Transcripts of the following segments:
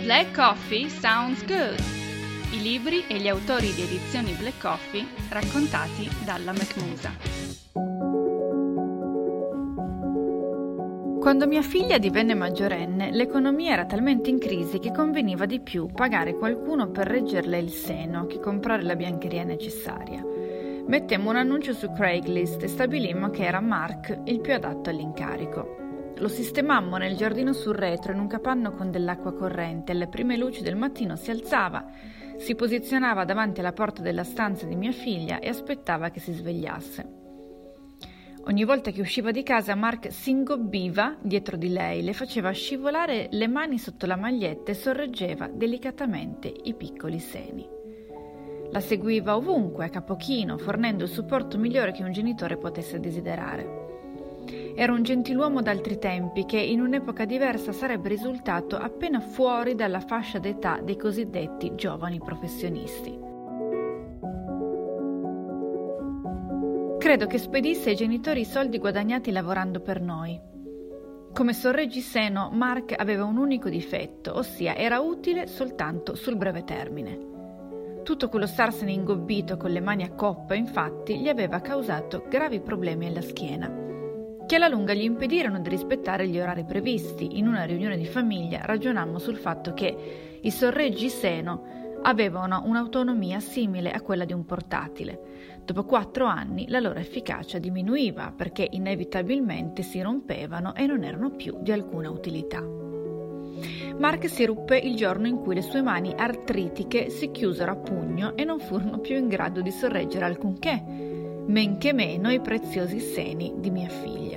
Black Coffee Sounds Good. I libri e gli autori di edizioni Black Coffee raccontati dalla McMusa. Quando mia figlia divenne maggiorenne, l'economia era talmente in crisi che conveniva di più pagare qualcuno per reggerle il seno che comprare la biancheria necessaria. Mettemmo un annuncio su Craigslist e stabilimmo che era Mark il più adatto all'incarico. Lo sistemammo nel giardino sul retro in un capanno con dell'acqua corrente. Alle prime luci del mattino si alzava, si posizionava davanti alla porta della stanza di mia figlia e aspettava che si svegliasse. Ogni volta che usciva di casa Mark si ingobbiva dietro di lei, le faceva scivolare le mani sotto la maglietta e sorreggeva delicatamente i piccoli seni. La seguiva ovunque, a capo chino, fornendo il supporto migliore che un genitore potesse desiderare. Era un gentiluomo d'altri tempi che in un'epoca diversa sarebbe risultato appena fuori dalla fascia d'età dei cosiddetti giovani professionisti. Credo che spedisse ai genitori i soldi guadagnati lavorando per noi. Come sorreggiseno, Mark aveva un unico difetto, ossia era utile soltanto sul breve termine. Tutto quello starsene ingobbito con le mani a coppa, infatti, gli aveva causato gravi problemi alla schiena, che alla lunga gli impedirono di rispettare gli orari previsti. In una riunione di famiglia ragionammo sul fatto che i sorreggiseno avevano un'autonomia simile a quella di un portatile. Dopo 4 anni la loro efficacia diminuiva perché inevitabilmente si rompevano e non erano più di alcuna utilità. Mark si ruppe il giorno in cui le sue mani artritiche si chiusero a pugno e non furono più in grado di sorreggere alcunché, men che meno i preziosi seni di mia figlia.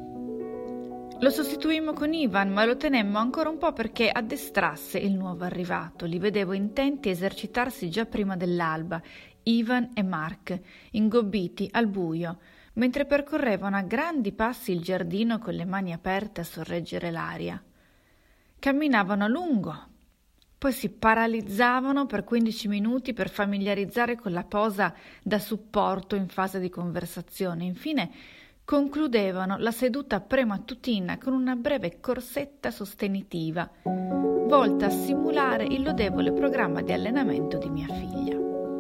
Lo sostituimmo con Ivan, ma lo tenemmo ancora un po' perché addestrasse il nuovo arrivato. Li vedevo intenti a esercitarsi già prima dell'alba, Ivan e Mark, ingobbiti al buio, mentre percorrevano a grandi passi il giardino con le mani aperte a sorreggere l'aria. Camminavano a lungo, poi si paralizzavano per 15 minuti per familiarizzare con la posa da supporto in fase di conversazione. Infine concludevano la seduta premattutina con una breve corsetta sostenitiva, volta a simulare il lodevole programma di allenamento di mia figlia.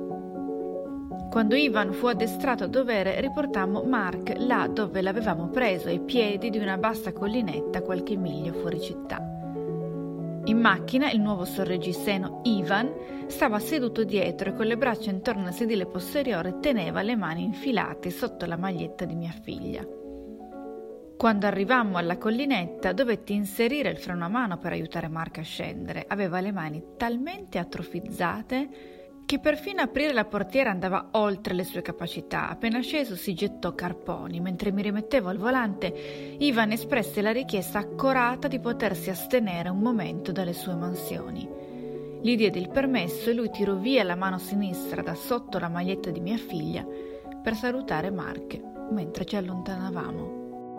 Quando Ivan fu addestrato a dovere, riportammo Mark là dove l'avevamo preso, ai piedi di una bassa collinetta qualche miglio fuori città. In macchina il nuovo sorreggiseno Ivan stava seduto dietro e con le braccia intorno al sedile posteriore teneva le mani infilate sotto la maglietta di mia figlia. Quando arrivammo alla collinetta dovetti inserire il freno a mano per aiutare Mark a scendere. Aveva le mani talmente atrofizzate che perfino aprire la portiera andava oltre le sue capacità. Appena sceso si gettò carponi. Mentre mi rimettevo al volante, Ivan espresse la richiesta accorata di potersi astenere un momento dalle sue mansioni. Gli diede il permesso e lui tirò via la mano sinistra da sotto la maglietta di mia figlia per salutare Mark mentre ci allontanavamo.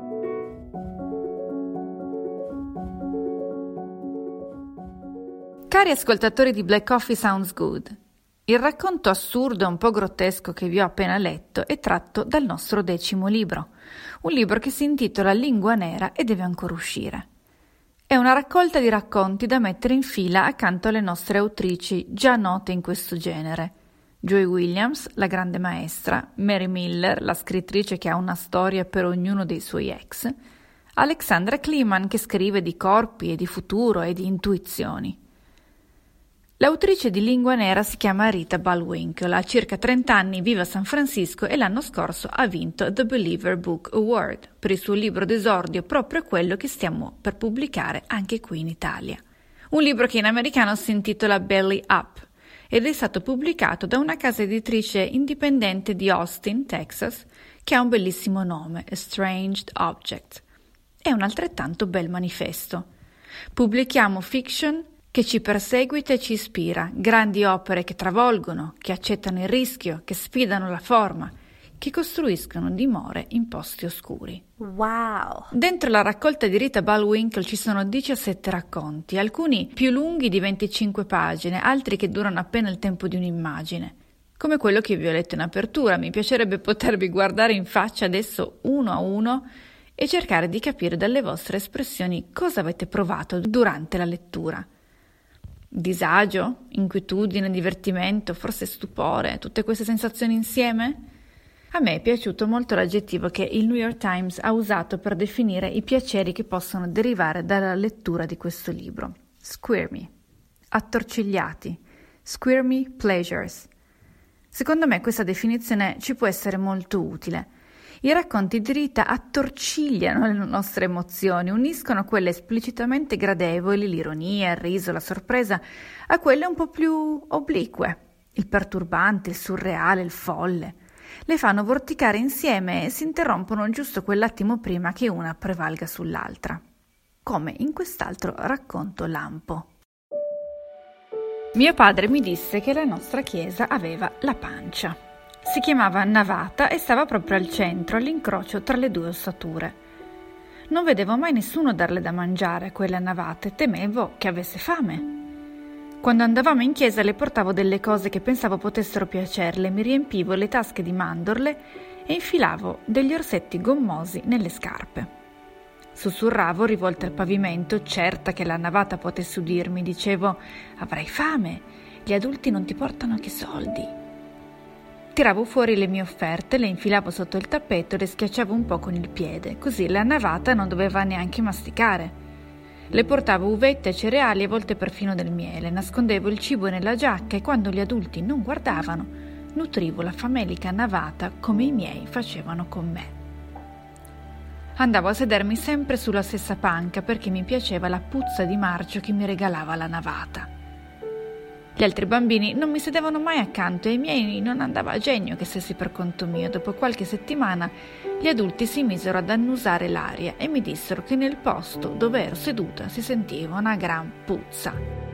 Cari ascoltatori di Black Coffee Sounds Good, il racconto assurdo e un po' grottesco che vi ho appena letto è tratto dal nostro 10° libro, un libro che si intitola Lingua Nera e deve ancora uscire. È una raccolta di racconti da mettere in fila accanto alle nostre autrici già note in questo genere: Joy Williams, la grande maestra, Mary Miller, la scrittrice che ha una storia per ognuno dei suoi ex, Alexandra Kleeman che scrive di corpi e di futuro e di intuizioni. L'autrice di Lingua Nera si chiama Rita Bullwinkle, ha circa 30 anni, vive a San Francisco e l'anno scorso ha vinto The Believer Book Award per il suo libro d'esordio, proprio quello che stiamo per pubblicare anche qui in Italia. Un libro che in americano si intitola Belly Up ed è stato pubblicato da una casa editrice indipendente di Austin, Texas, che ha un bellissimo nome, Estranged Object. È un altrettanto bel manifesto. Pubblichiamo fiction che ci perseguita e ci ispira, grandi opere che travolgono, che accettano il rischio, che sfidano la forma, che costruiscono dimore in posti oscuri. Wow! Dentro la raccolta di Rita Bullwinkle ci sono 17 racconti, alcuni più lunghi di 25 pagine, altri che durano appena il tempo di un'immagine. Come quello che vi ho letto in apertura, mi piacerebbe potervi guardare in faccia adesso uno a uno e cercare di capire dalle vostre espressioni cosa avete provato durante la lettura. Disagio, inquietudine, divertimento, forse stupore, tutte queste sensazioni insieme? A me è piaciuto molto l'aggettivo che il New York Times ha usato per definire i piaceri che possono derivare dalla lettura di questo libro. Squirmy, attorcigliati, squirmy pleasures. Secondo me questa definizione ci può essere molto utile. I racconti di Rita attorcigliano le nostre emozioni, uniscono quelle esplicitamente gradevoli, l'ironia, il riso, la sorpresa, a quelle un po' più oblique, il perturbante, il surreale, il folle. Le fanno vorticare insieme e si interrompono giusto quell'attimo prima che una prevalga sull'altra, come in quest'altro racconto lampo. Mio padre mi disse che la nostra chiesa aveva la pancia. Si chiamava navata e stava proprio al centro, all'incrocio tra le due ossature. Non vedevo mai nessuno darle da mangiare a quella navata e temevo che avesse fame. Quando andavamo in chiesa le portavo delle cose che pensavo potessero piacerle, mi riempivo le tasche di mandorle e infilavo degli orsetti gommosi nelle scarpe. Sussurravo rivolta al pavimento, certa che la navata potesse udirmi, dicevo: «Avrai fame, gli adulti non ti portano che soldi». Tiravo fuori le mie offerte, le infilavo sotto il tappeto e le schiacciavo un po' con il piede, così la navata non doveva neanche masticare. Le portavo uvette, cereali e a volte perfino del miele, nascondevo il cibo nella giacca e quando gli adulti non guardavano, nutrivo la famelica navata come i miei facevano con me. Andavo a sedermi sempre sulla stessa panca perché mi piaceva la puzza di marcio che mi regalava la navata. Gli altri bambini non mi sedevano mai accanto e ai miei non andava a genio che stessi per conto mio. Dopo qualche settimana gli adulti si misero ad annusare l'aria e mi dissero che nel posto dove ero seduta si sentiva una gran puzza.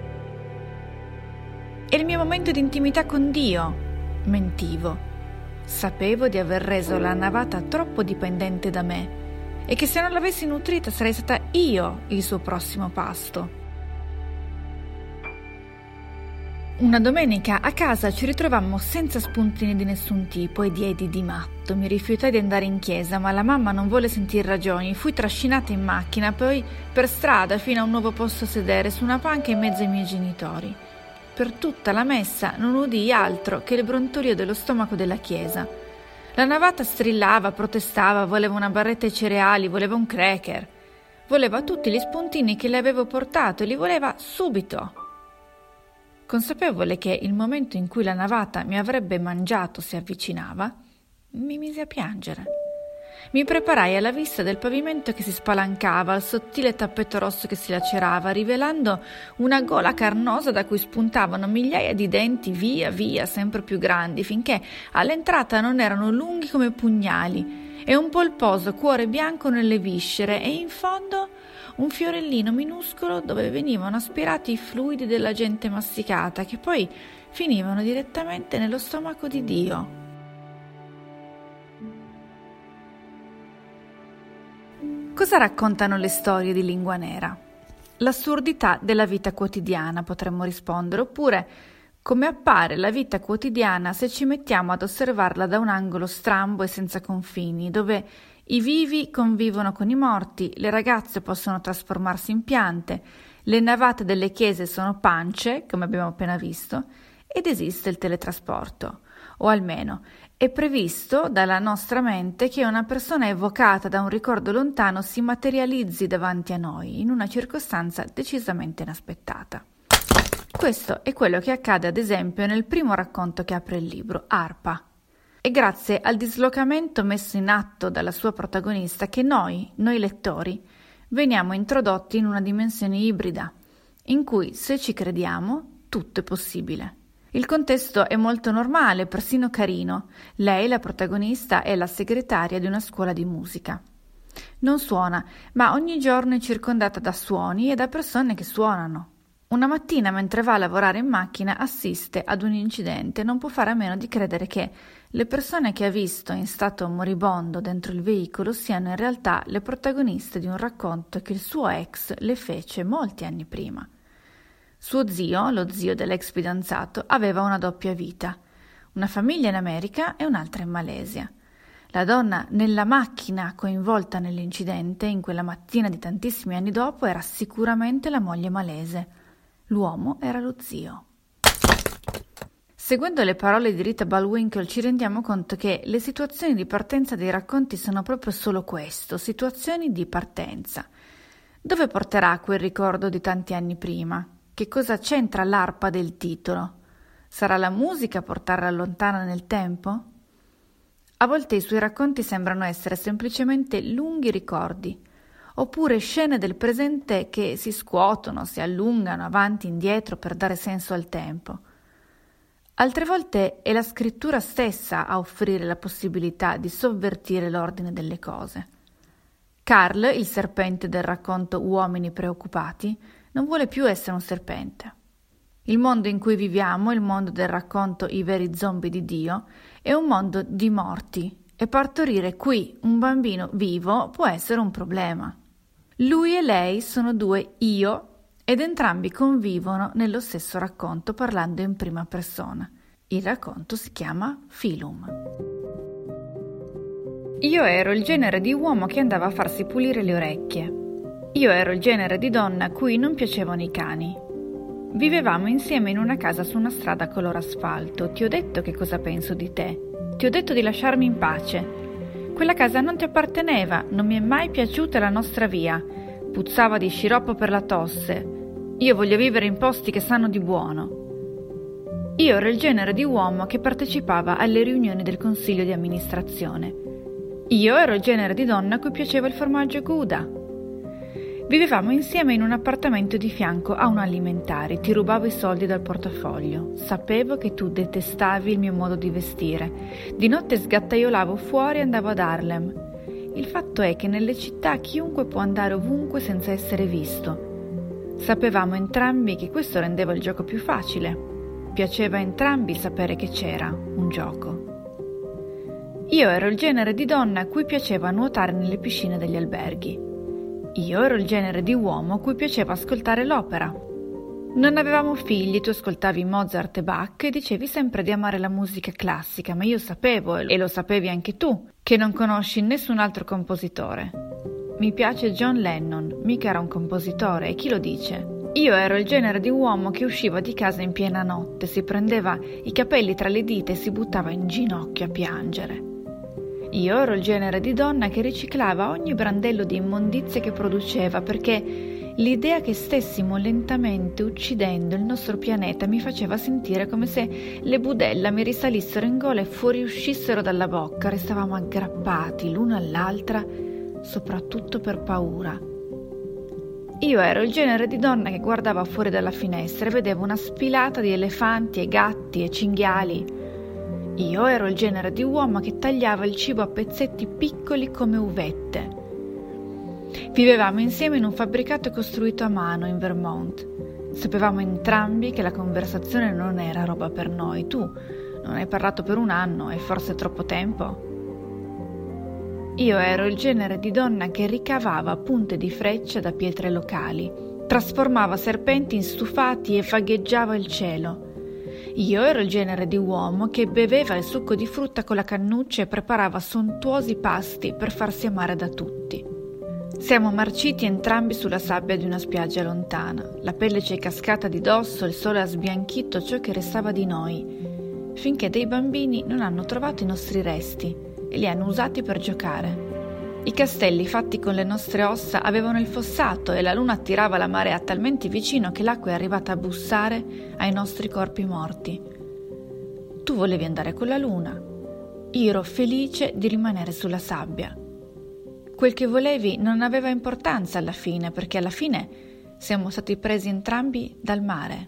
È il mio momento di intimità con Dio, mentivo. Sapevo di aver reso la navata troppo dipendente da me e che se non l'avessi nutrita sarei stata io il suo prossimo pasto. Una domenica a casa ci ritrovammo senza spuntini di nessun tipo e diedi di matto. Mi rifiutai di andare in chiesa, ma la mamma non volle sentir ragioni. Fui trascinata in macchina, poi per strada fino a un nuovo posto a sedere su una panca in mezzo ai miei genitori. Per tutta la messa non udii altro che il brontolio dello stomaco della chiesa. La navata strillava, protestava, voleva una barretta ai cereali, voleva un cracker. Voleva tutti gli spuntini che le avevo portato e li voleva subito. Consapevole che il momento in cui la navata mi avrebbe mangiato si avvicinava, mi misi a piangere. Mi preparai alla vista del pavimento che si spalancava, al sottile tappeto rosso che si lacerava, rivelando una gola carnosa da cui spuntavano migliaia di denti via via sempre più grandi, finché all'entrata non erano lunghi come pugnali, e un polposo cuore bianco nelle viscere, e in fondo un fiorellino minuscolo dove venivano aspirati i fluidi della gente masticata, che poi finivano direttamente nello stomaco di Dio. Cosa raccontano le storie di Lingua Nera? L'assurdità della vita quotidiana, potremmo rispondere, oppure come appare la vita quotidiana se ci mettiamo ad osservarla da un angolo strambo e senza confini, dove i vivi convivono con i morti, le ragazze possono trasformarsi in piante, le navate delle chiese sono pance, come abbiamo appena visto, ed esiste il teletrasporto, o almeno è previsto dalla nostra mente che una persona evocata da un ricordo lontano si materializzi davanti a noi in una circostanza decisamente inaspettata. Questo è quello che accade ad esempio nel primo racconto che apre il libro, Arpa. È grazie al dislocamento messo in atto dalla sua protagonista che noi lettori, veniamo introdotti in una dimensione ibrida, in cui, se ci crediamo, tutto è possibile. Il contesto è molto normale, persino carino. Lei, la protagonista, è la segretaria di una scuola di musica. Non suona, ma ogni giorno è circondata da suoni e da persone che suonano. Una mattina, mentre va a lavorare in macchina, assiste ad un incidente e non può fare a meno di credere che le persone che ha visto in stato moribondo dentro il veicolo siano in realtà le protagoniste di un racconto che il suo ex le fece molti anni prima. Suo zio, lo zio dell'ex fidanzato, aveva una doppia vita, una famiglia in America e un'altra in Malesia. La donna nella macchina coinvolta nell'incidente in quella mattina di tantissimi anni dopo era sicuramente la moglie malese. L'uomo era lo zio. Seguendo le parole di Rita Bullwinkle ci rendiamo conto che le situazioni di partenza dei racconti sono proprio solo questo, situazioni di partenza. Dove porterà quel ricordo di tanti anni prima? Che cosa c'entra l'arpa del titolo? Sarà la musica a portarla lontana nel tempo? A volte i suoi racconti sembrano essere semplicemente lunghi ricordi, oppure scene del presente che si scuotono, si allungano avanti e indietro per dare senso al tempo. Altre volte è la scrittura stessa a offrire la possibilità di sovvertire l'ordine delle cose. Carl, il serpente del racconto Uomini preoccupati, non vuole più essere un serpente. Il mondo in cui viviamo, il mondo del racconto I veri zombie di Dio, è un mondo di morti e partorire qui un bambino vivo può essere un problema. Lui e lei sono due io ed entrambi convivono nello stesso racconto parlando in prima persona. Il racconto si chiama Philum. Io ero il genere di uomo che andava a farsi pulire le orecchie. Io ero il genere di donna a cui non piacevano i cani. Vivevamo insieme in una casa su una strada color asfalto. Ti ho detto che cosa penso di te. Ti ho detto di lasciarmi in pace. Quella casa non ti apparteneva, non mi è mai piaciuta la nostra via. Puzzava di sciroppo per la tosse. Io voglio vivere in posti che sanno di buono. Io ero il genere di uomo che partecipava alle riunioni del consiglio di amministrazione. Io ero il genere di donna a cui piaceva il formaggio Gouda. Vivevamo insieme in un appartamento di fianco a un alimentari. Ti rubavo i soldi dal portafoglio. Sapevo che tu detestavi il mio modo di vestire. Di notte sgattaiolavo fuori e andavo ad Harlem. Il fatto è che nelle città chiunque può andare ovunque senza essere visto. Sapevamo entrambi che questo rendeva il gioco più facile. Piaceva a entrambi sapere che c'era un gioco. Io ero il genere di donna a cui piaceva nuotare nelle piscine degli alberghi. Io ero il genere di uomo a cui piaceva ascoltare l'opera. Non avevamo figli, tu ascoltavi Mozart e Bach e dicevi sempre di amare la musica classica, ma io sapevo, e lo sapevi anche tu, che non conosci nessun altro compositore. Mi piace John Lennon, mica era un compositore, e chi lo dice? Io ero il genere di uomo che usciva di casa in piena notte, si prendeva i capelli tra le dita e si buttava in ginocchio a piangere. Io ero il genere di donna che riciclava ogni brandello di immondizie che produceva, perché l'idea che stessimo lentamente uccidendo il nostro pianeta mi faceva sentire come se le budella mi risalissero in gola e fuoriuscissero dalla bocca. Restavamo aggrappati l'una all'altra, soprattutto per paura. Io ero il genere di donna che guardava fuori dalla finestra e vedeva una spilata di elefanti e gatti e cinghiali. Io ero il genere di uomo che tagliava il cibo a pezzetti piccoli come uvette. Vivevamo insieme in un fabbricato costruito a mano in Vermont. Sapevamo entrambi che la conversazione non era roba per noi. Tu non hai parlato per un anno, è forse troppo tempo? Io ero il genere di donna che ricavava punte di freccia da pietre locali, trasformava serpenti in stufati e vagheggiava il cielo. Io ero il genere di uomo che beveva il succo di frutta con la cannuccia e preparava sontuosi pasti per farsi amare da tutti. Siamo marciti entrambi sulla sabbia di una spiaggia lontana. La pelle ci è cascata di dosso, il sole ha sbianchito ciò che restava di noi, finché dei bambini non hanno trovato i nostri resti e li hanno usati per giocare. I castelli fatti con le nostre ossa avevano il fossato e la luna attirava la marea talmente vicino che l'acqua è arrivata a bussare ai nostri corpi morti. Tu volevi andare con la luna. Io ero felice di rimanere sulla sabbia. Quel che volevi non aveva importanza alla fine, perché alla fine siamo stati presi entrambi dal mare.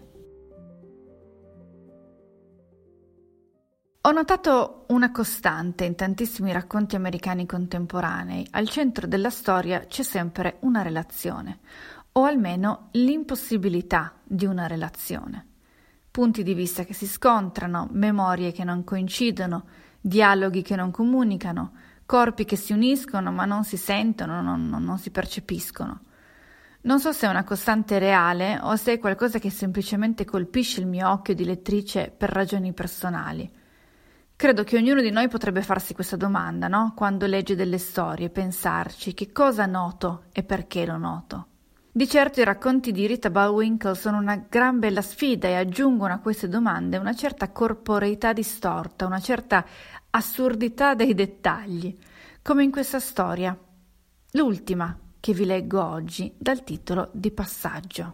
Ho notato una costante in tantissimi racconti americani contemporanei. Al centro della storia c'è sempre una relazione, o almeno l'impossibilità di una relazione. Punti di vista che si scontrano, memorie che non coincidono, dialoghi che non comunicano, corpi che si uniscono ma non si sentono, non si percepiscono. Non so se è una costante reale o se è qualcosa che semplicemente colpisce il mio occhio di lettrice per ragioni personali. Credo che ognuno di noi potrebbe farsi questa domanda, no? Quando legge delle storie, pensarci che cosa noto e perché lo noto. Di certo i racconti di Rita Bullwinkle sono una gran bella sfida e aggiungono a queste domande una certa corporeità distorta, una certa assurdità dei dettagli, come in questa storia, l'ultima che vi leggo oggi dal titolo di Passaggio.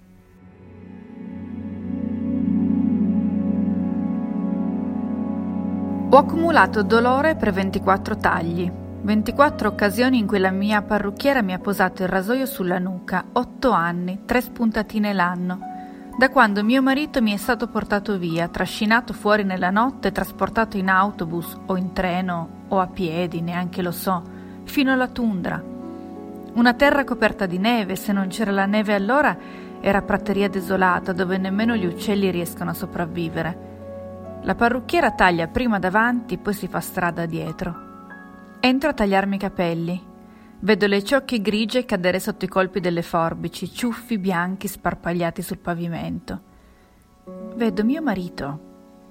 Ho accumulato dolore per 24 tagli, 24 occasioni in cui la mia parrucchiera mi ha posato il rasoio sulla nuca, 8 anni, 3 spuntatine l'anno, da quando mio marito mi è stato portato via, trascinato fuori nella notte, trasportato in autobus o in treno o a piedi, neanche lo so, fino alla tundra. Una terra coperta di neve, se non c'era la neve allora era prateria desolata dove nemmeno gli uccelli riescono a sopravvivere. La parrucchiera taglia prima davanti, poi si fa strada dietro. Entro a tagliarmi i capelli. Vedo le ciocche grigie cadere sotto i colpi delle forbici, ciuffi bianchi sparpagliati sul pavimento. Vedo mio marito,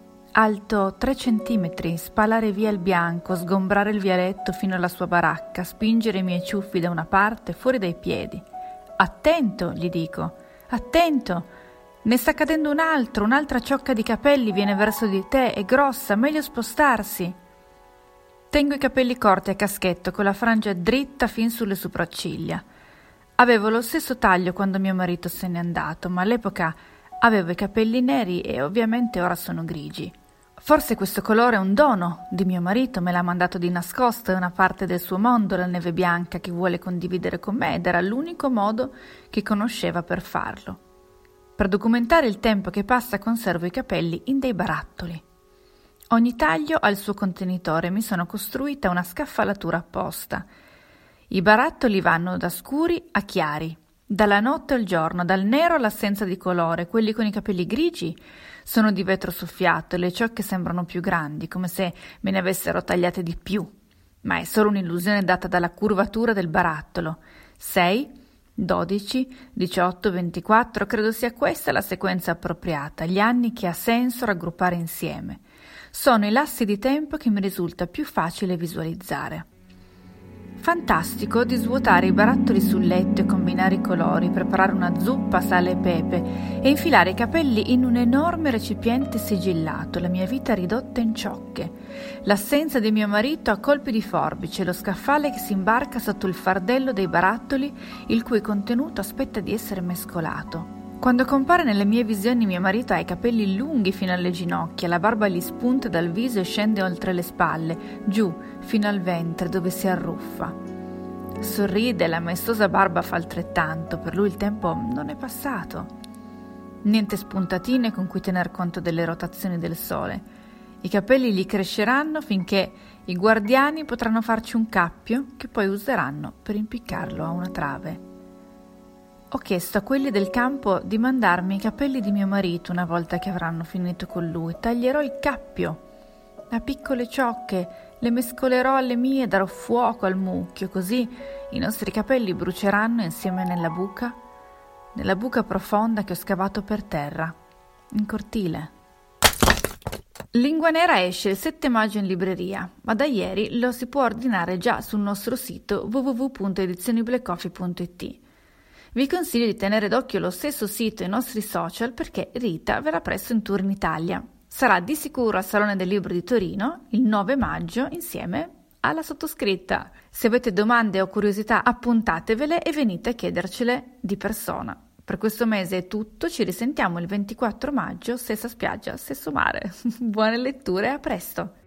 alto 3 centimetri, spalare via il bianco, sgombrare il vialetto fino alla sua baracca, spingere i miei ciuffi da una parte, fuori dai piedi. Attento, gli dico, attento! Ne sta cadendo un altro, un'altra ciocca di capelli viene verso di te, è grossa, meglio spostarsi. Tengo i capelli corti a caschetto con la frangia dritta fin sulle sopracciglia. Avevo lo stesso taglio quando mio marito se n'è andato, ma all'epoca avevo i capelli neri e ovviamente ora sono grigi. Forse questo colore è un dono di mio marito, me l'ha mandato di nascosto, è una parte del suo mondo, la neve bianca che vuole condividere con me ed era l'unico modo che conosceva per farlo. Per documentare il tempo che passa conservo i capelli in dei barattoli. Ogni taglio ha il suo contenitore, mi sono costruita una scaffalatura apposta. I barattoli vanno da scuri a chiari, dalla notte al giorno, dal nero all'assenza di colore. Quelli con i capelli grigi sono di vetro soffiato e le ciocche sembrano più grandi, come se me ne avessero tagliate di più. Ma è solo un'illusione data dalla curvatura del barattolo. 6, 12, 18, 24, credo sia questa la sequenza appropriata, gli anni che ha senso raggruppare insieme. Sono i lassi di tempo che mi risulta più facile visualizzare. Fantastico di svuotare i barattoli sul letto e combinare i colori, preparare una zuppa, sale e pepe e infilare i capelli in un enorme recipiente sigillato, la mia vita ridotta in ciocche, l'assenza di mio marito a colpi di forbice, lo scaffale che si imbarca sotto il fardello dei barattoli, il cui contenuto aspetta di essere mescolato. Quando compare nelle mie visioni mio marito ha i capelli lunghi fino alle ginocchia, la barba gli spunta dal viso e scende oltre le spalle, giù, fino al ventre dove si arruffa. Sorride, la maestosa barba fa altrettanto, per lui il tempo non è passato. Niente spuntatine con cui tener conto delle rotazioni del sole. I capelli gli cresceranno finché i guardiani potranno farci un cappio che poi useranno per impiccarlo a una trave. Ho chiesto a quelli del campo di mandarmi i capelli di mio marito una volta che avranno finito con lui. Taglierò il cappio a piccole ciocche, le mescolerò alle mie e darò fuoco al mucchio, così i nostri capelli bruceranno insieme nella buca profonda che ho scavato per terra, in cortile. Lingua Nera esce il 7 maggio in libreria, ma da ieri lo si può ordinare già sul nostro sito www.edizioniblackcoffee.it. Vi consiglio di tenere d'occhio lo stesso sito e i nostri social perché Rita verrà presto in tour in Italia. Sarà di sicuro al Salone del Libro di Torino il 9 maggio insieme alla sottoscritta. Se avete domande o curiosità appuntatevele e venite a chiedercele di persona. Per questo mese è tutto, ci risentiamo il 24 maggio, stessa spiaggia, stesso mare. Buone letture e a presto!